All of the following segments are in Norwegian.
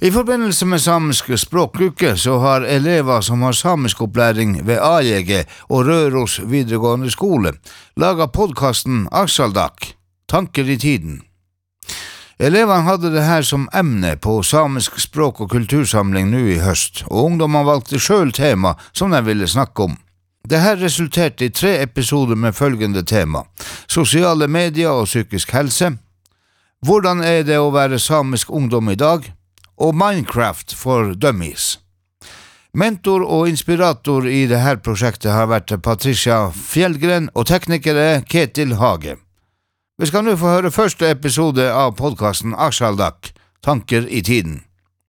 I forbindelse med samisk språkuke så har elever som har samisk opplæring ved AJG og Røros videregående skole laget podcasten Aksaldak, Tanker i tiden. Eleverne hadde det her som emne på samisk språk- og kultursamling nå i høst, og ungdommen valgte selv tema som de ville snakke om. Det her resulterte i 3 episoder med følgende tema: sosiale medier og psykisk helse, hvordan det å være samisk ungdom i dag, og Minecraft for Dummies. Mentor og inspirator i dette prosjektet har vært Patricia Fjellgren og tekniker Ketil Hage. Vi skal nå få høre første episode av podcasten Aksaldak, Tanker i tiden.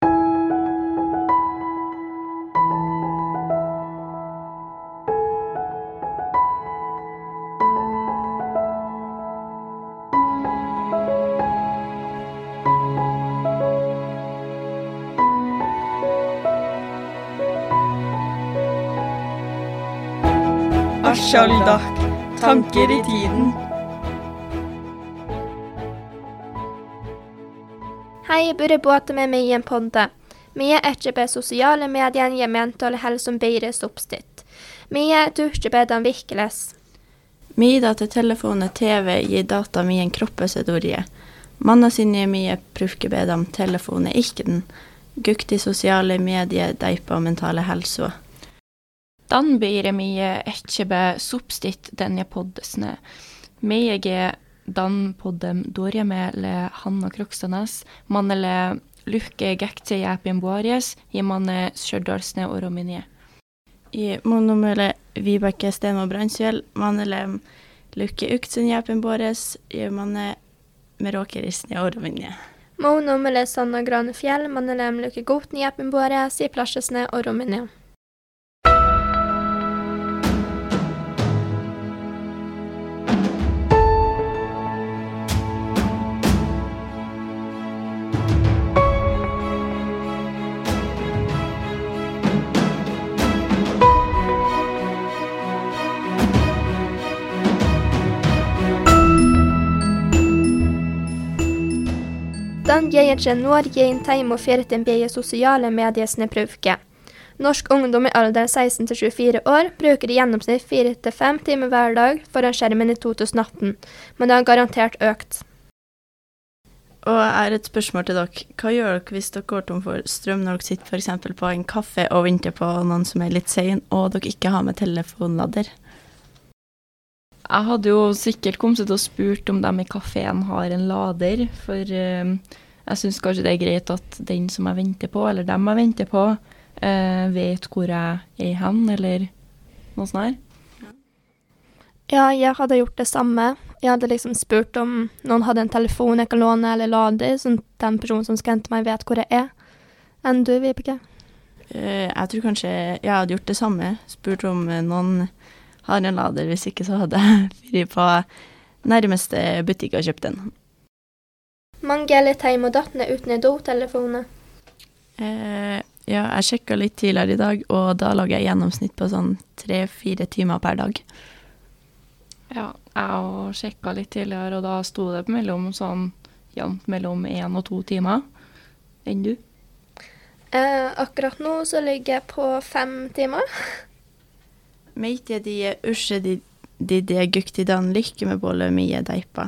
Aksaldak, tanker i tiden. Hei, jeg burde båte med meg i en podde. Vi ikke på sosiale medier gir mental helse som bedre oppstitt. Vi du ikke på den virkeles. Vi til telefon og TV gir data mi en kroppesedorje. Manna sine mye prøvke på dem telefonen ikke den. Gukti sosiale medier deipa mentale helse. Dan blir mye ikke be substitt denne poddesne. Mye dan poddem dårje med le Hanna Krokstanes, man le lukke gekte jæpin boaries, i manne skjørdalsne og rominie. I monomele Vibeke Sten og Brandsfjell, man le lukke uktsen jæpin boaries, i manne meråkerisne og rominie. Monomele Sanna Granefjell, man le lukke gotne jæpin boaries, i plassesne og rominie. Den gir ikke når en time og 14 beie sosiale mediesne bruke. Norsk ungdom i alder 16-24 år bruker i gjennomsnitt 4-5 timer hver dag foran skjermen i 2018, men det har garantert økt. Og et spørsmål til dere. Hva gjør dere hvis dere går tom for strøm når dere sitter for eksempel på en kaffe og venter på noen som litt sen, og dere ikke har med telefonladder? Jeg hadde jo sikkert kommet til å spurt om de i kaféen har en lader, for jeg synes kanskje det greit at den som jeg venter på, eller dem jeg venter på, vet hvor jeg hen, eller noe sånt her. Ja, jeg hadde gjort det samme. Jeg hadde liksom spurt om noen hadde en telefon jeg kan låne eller lader, sånn at den personen som skal hente meg vet hvor jeg Enn du, Vibeke? Jeg tror kanskje jeg hadde gjort det samme. Spurt om noen har en lader, hvis ikke så hadde jeg vært på nærmeste butikk og kjøpt den. Mange er litt hjemme og dattene uten en do-telefoner. Ja, jeg sjekket litt tidligere i dag, og da lager jeg gjennomsnitt på sånn 3-4 timer per dag. Ja, jeg sjekket litt tidligere, og da sto det mellom 1 og 2 timer. Enn du? Akkurat nå så ligger jeg på 5 timer. Meite de de gukti dan lykke med bolle mye deipa.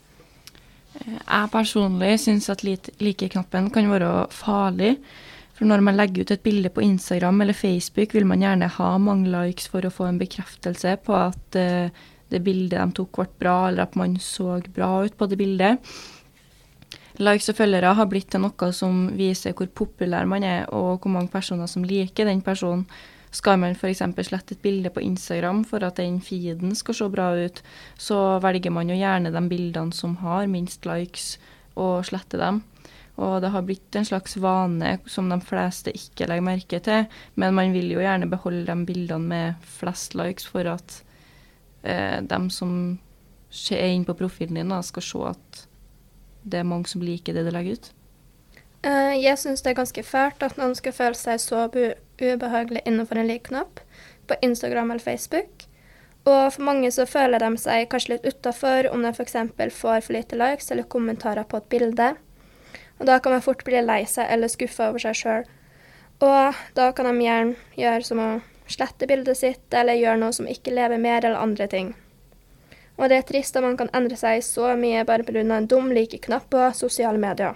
Jeg personlig synes at like-knappen kan være farlig, for når man legger ut et bilde på Instagram eller Facebook vil man gjerne ha mange likes for å få en bekreftelse på at det bildet de tok ble bra, eller at man så bra ut på det bildet. Likes og følgere har blitt til noe som viser hvor populær man og hvor mange personer som liker den personen. Skal man for eksempel slette et bilde på Instagram for at den feeden skal se bra ut, så velger man jo gjerne de bildene som har minst likes og slette dem. Og det har blitt en slags vane som de fleste ikke legger merke til, men man vil jo gjerne beholde de bildene med flest likes for at de som er inne på profilen din skal se at det er mange som liker det de legger ut. Jeg synes det er ganske fælt at noen skal føle seg så ubehagelig innenfor en like-knapp på Instagram eller Facebook. Og for mange så føler de seg kanskje litt utenfor om de for eksempel får for lite likes eller kommentarer på et bilde. Og da kan man fort bli lei seg eller skuffet over seg selv. Og da kan de gjerne gjøre som å slette bildet sitt, eller gjøre noe som ikke lever mer, eller andre ting. Og det trist at man kan endre seg så mye bare på grunn av en dum like-knapp på sosiale medier.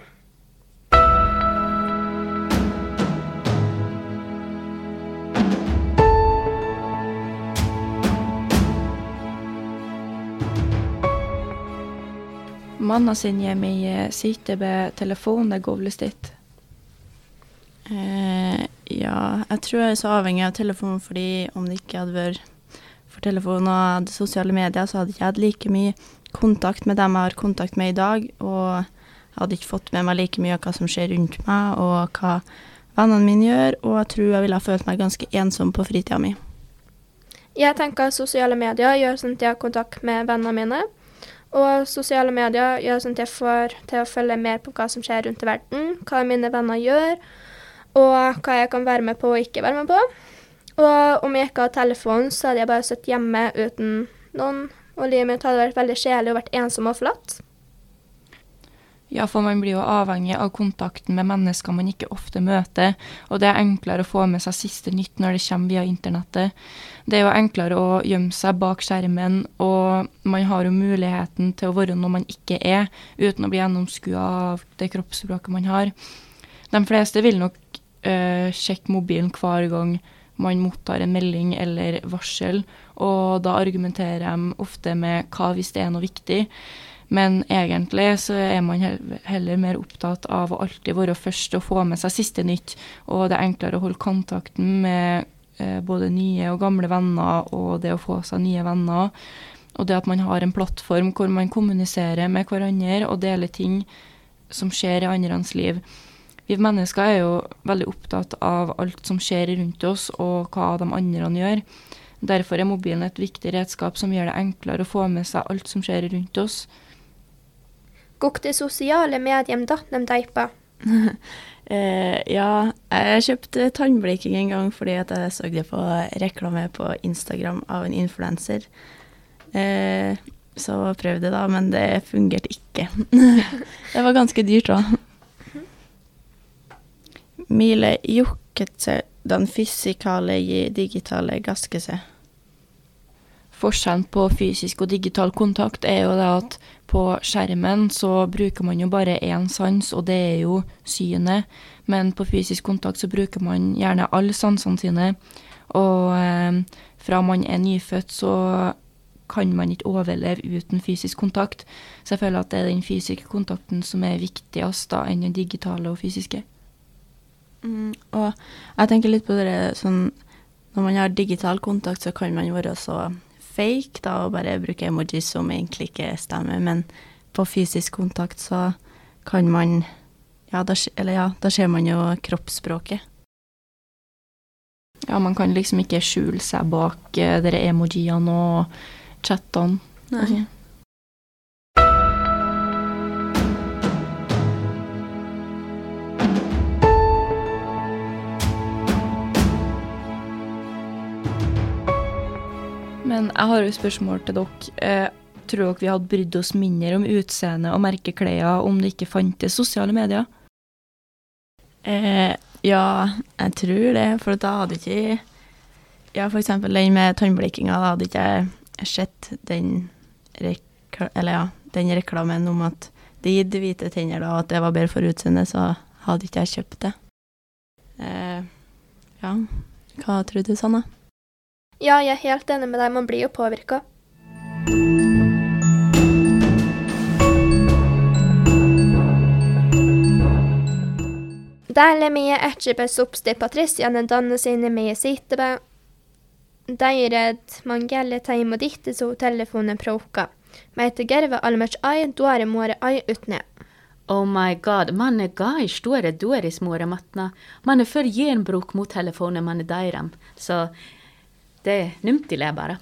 Manna sin hjemme sitter ved telefonen govlestitt. Ja, jeg tror jeg så avhengig av telefonen, fordi om det ikke hadde vært for telefon og sosiale medier, så hadde jeg ikke hatt like mye kontakt med dem jeg har kontakt med i dag, og jeg hadde ikke fått med meg like mye av hva som skjer rundt meg, og hva vennene mine gjør, og jeg tror jeg ville ha følt meg ganske ensom på fritida mi. Jeg tenker at sosiale medier gjør sånn at jeg har kontakt med vennene mine, og sosiale medier gjør sånn at jeg får til å følge mer på hva som skjer rundt i verden, hva mine venner gjør, og hva jeg kan være med på og ikke være med på. Og om jeg ikke har telefon, så hadde jeg bare sittet hjemme uten noen, og livet mitt hadde vært veldig kjedelig og vært ensom og forlatt. Ja, for man blir jo avhengig av kontakten med mennesker man ikke ofte møter, og det er enklere å få med seg siste nytt når det kommer via internettet. Det er jo enklere å gjemme seg bak skjermen, og man har jo muligheten til å være noe man ikke er, uten å bli gjennomskuet av det kroppsspråket man har. De fleste vil nok sjekke mobilen hver gang man mottar en melding eller varsel, og da argumenterer de ofte med hva hvis det er noe viktig. Men egentlig så er man heller mer opptatt av å alltid være først og få med seg siste nytt, og det er enklere å holde kontakten med både nye og gamle venner, og det å få seg nye venner, og det at man har en plattform hvor man kommuniserer med hverandre og deler ting som skjer i andres liv. Vi mennesker er jo veldig opptatt av alt som skjer rundt oss, og hva de andre gjør. Derfor er mobilen et viktig redskap som gjør det enklere å få med seg alt som skjer rundt oss. Går det sosiale medier datt de deipa? Ja, jeg kjøpte tannbleking en gang fordi at jeg så det på reklame på Instagram av en influencer. Så prøvde jeg da, men det fungerte ikke. Det var ganske dyrt da. Mile jokketse den fysikale i digitale gaskese. Forskjellen på fysisk og digital kontakt er jo det at på skjermen så bruker man jo bare en sans, og det er jo synet. Men på fysisk kontakt så bruker man gjerne alle sansene sine. Og fra man er nyfødt så kan man ikke overleve uten fysisk kontakt. Så jeg føler at det er den fysiske kontakten som er viktigst da, enn den digitale og fysiske. Og jeg tenker litt på det sånn, når man har digital kontakt så kan man være så fake da, og bare bruke emojis som egentlig ikke stemmer, men på fysisk kontakt så kan man, da ser man jo kroppsspråket. Ja, man kan liksom ikke skjule seg bak dere emojiene og chattene. Nei. Men jeg har jo spørsmål til dere. Tror dere vi hadde brydd oss mindre om utseende og merkeklær om det ikke fantes sosiale medier? Ja, jeg tror det, for da hadde ikke... Ja, for eksempel den med tannblekinga, da hadde ikke jeg sett den reklamen om at det gitt hvite tenner da, at det var bedre for utseende, så hadde ikke jeg kjøpt det. Ja, hva tror du, Sanna? Ja, jeg er helt enig med deg, man blir jo påvirket. Därle mie ähtjipä supsti Patricianen danne sinne mie sittepä. Daired man gälle taimo dihtisu telefonen prouka. Meitä gerve almach ai duare muore ai utne. Oh my god, man är gai store dueris muore matna. Man är för genbruk mot telefonen man är dairam. Så det numtile bara.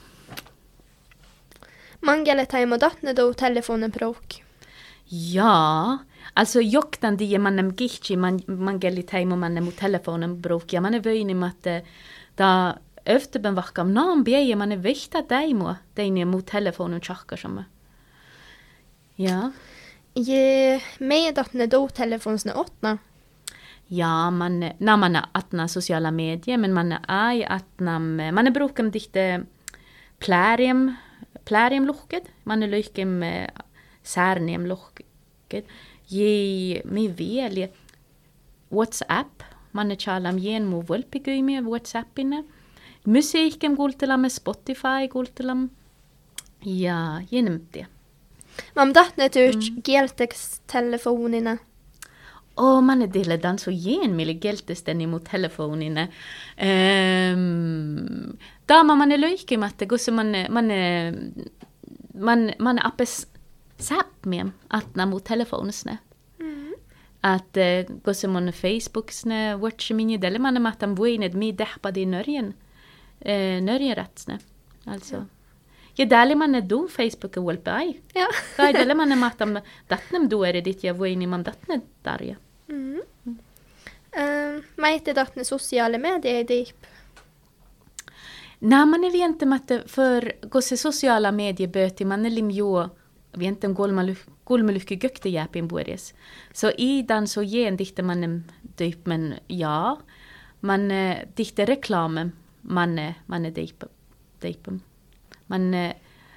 Man gälle taimo datne do telefonen prouk. Ja, alltså joktan die man gihchi man gälle taimo man mot telefonen bruk. Ja, man är vöjnig med att da öfterben vakam nam bieje man är vikta daimo. Det är mot telefonen tjackar som. Ja. Ge mig att när då telefonsne åtna. Ja, när man attna sociala medier, men man attnam, man brukem dikte plärium lohket, man lykem särnium lohket. Je mi väl WhatsApp, man chalam gen mo volpigui med WhatsAppine. Musiken gultelam med Spotify gultelam. Ja, genom det. Man dattne ut geltex-telefonina. Man delar den så gen mille geltesten emot telefonine. Da man löjke med att det går så man appes sapp med att när mot telefonesne. Att gå så man Facebooksne watch minne dele man med att de voined mi dehpa di nörjen rättsne. Alltså ja, dele man do Facebook och wolpai. Ja. Kai dele man med att de datnem do är det dit jag voini man datne där ja. Maite dattne sociala medier deep. Nej, man är inte med att för gå se sociala medier böti man är limjo vi inte golmalukke gökte jäpin bores. Så i den så gen dikte man dyp men ja man dikte reklamen man är dypen. Man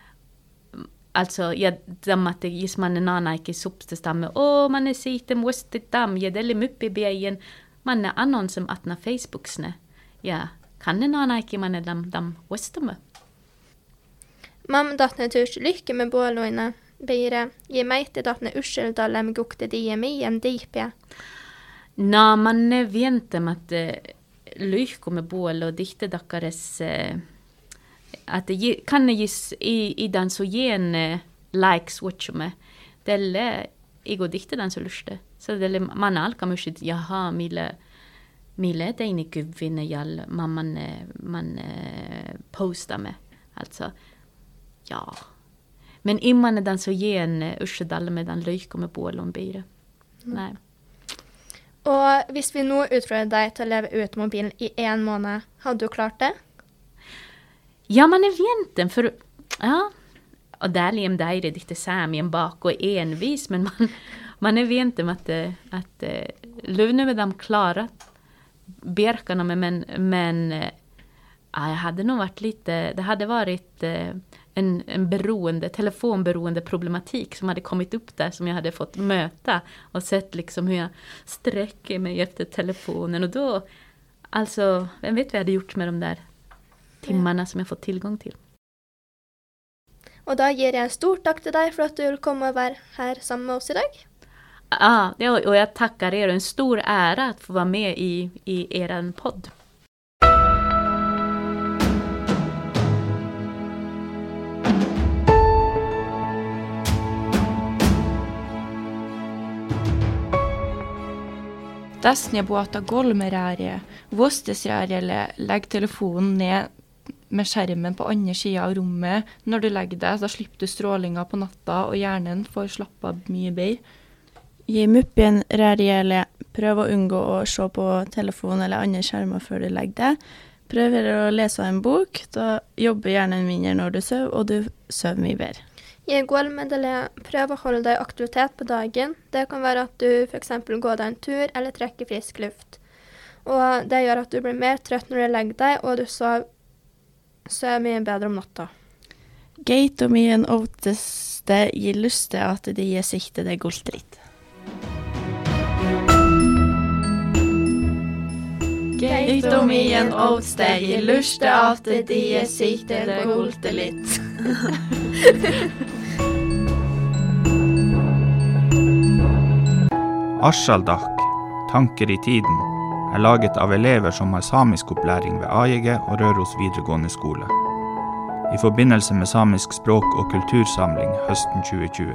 alltså ja dammat gis man en annan ikke substamme man är sitte måste dam ja delle muppe beien man är annonsum atna Facebooksne. Ja, kan en annan ikke man är dam westamme. Mam dattne turs lykke med båloina. Beire, ge mig till dattne urseldalem gukte die mig en dipja. Na, man vente med att lykke med bål och dikte dakares att det kan gis i den så gen likes watchume. Delle igo dikte den så luste. Så delle man alka mushit jaha mille det inne guvvinne jall man posta med. Alltså ja. Men imman är den så gen ursedalle med den lykke med bål om bire. Nej. Och hvis vi nu utfordrar dig till att leva ut mobilen i 1 månad, har du klart det? Ja, man är venten för ja, och där lem där det inte samien bak och envis men man är venten med att lövne med dem klara berkarna men jag hade nog varit lite det hade varit en telefonberoende problematik som hade kommit upp där som jag hade fått möta och sett liksom hur jag sträcker mig efter telefonen och då alltså vem vet vad jag hade gjort med de där timmarna som jag fått tillgång till. Och då ger jag en stor tack till dig för att du vill komma och vara här sammen med oss idag. Ja, och jag tackar er, en stor ära att få vara med i er podd. Dessne båta golmerære, vostesrære eller legg telefonen ned med skjermen på andre siden av rommet. Når du legger deg, så slipper du strålinga på natta, og hjernen får slappe av mye bedre. Gi muppen rærgjelle. Prøv å unngå å se på telefon eller andre skjermer før du legger deg. Prøv å lese en bok. Da jobber hjernen mindre når du sover, og du sover mye bedre. Gi golmedele. Prøv å holde deg i aktivitet på dagen. Det kan være at du for eksempel går deg en tur eller trekker frisk luft. Og det gjør at du blir mer trøtt når du legger deg, og du sover mye bedre om natta. Geit om igjen ofteste gir lyst til at de gir sikte det gult litt. Geit om igjen ofteste gir lyst til at de gir sikte det gult litt. Arsaldak, tanker i tiden, er laget av elever som har samisk opplæring ved AJG og Røros videregående skole. I forbindelse med samisk språk- og kultursamling høsten 2020.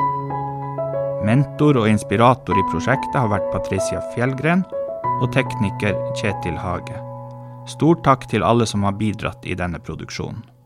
Mentor og inspirator i prosjektet har vært Patricia Fjellgren og tekniker Kjetil Hage. Stor takk til alle som har bidratt i denne produksjonen.